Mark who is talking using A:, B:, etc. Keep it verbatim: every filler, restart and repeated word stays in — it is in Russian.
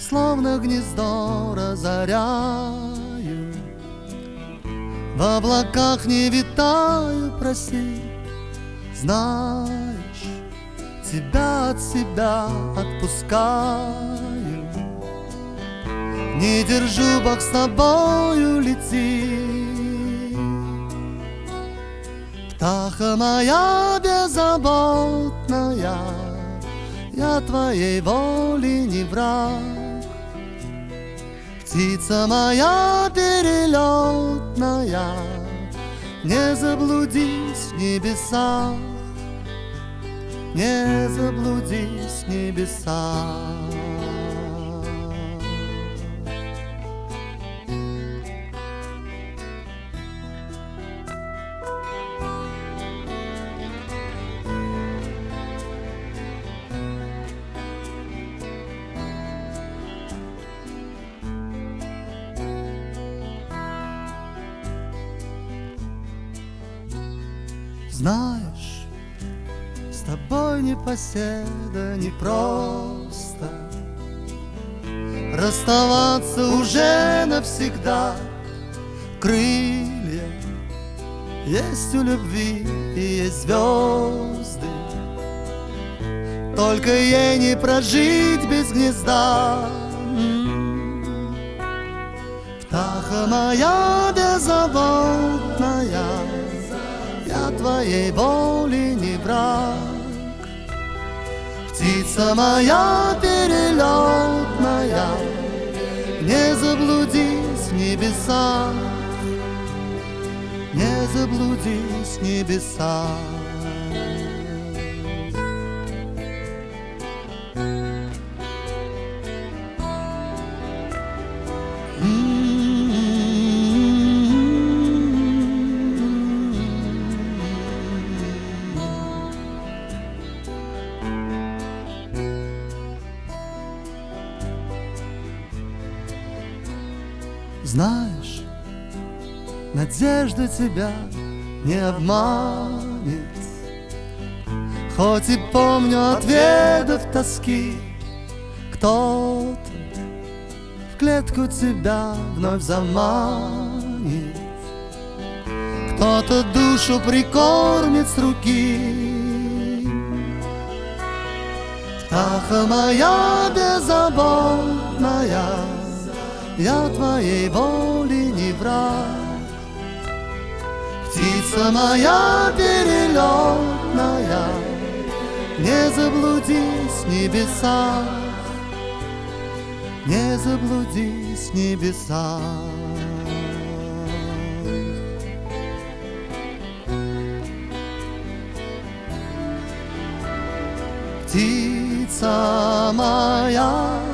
A: словно гнездо разоряю. В облаках не витаю, проси, знаешь, тебя от себя отпускаю. Не держу, Бог с тобою, лети. Птаха моя беззаботная, я твоей воли не враг. Птица моя перелетная, не заблудись в небесах, не заблудись в небесах. Знаешь, с тобой непоседа непросто расставаться уже навсегда. Крылья есть у любви и есть звезды, только ей не прожить без гнезда. Птаха моя беззаботная, я твоей воли не враг. Птица моя перелетная, не заблудись в небесах, не заблудись в небесах. Знаешь, надежда тебя не обманет, хоть и помню ответов тоски. Кто-то в клетку тебя вновь заманит, кто-то душу прикормит с руки. Птаха моя беззаботная, я твоей воли не враг. Птица моя перелетная, не заблудись в небесах, не заблудись в небесах. Птица моя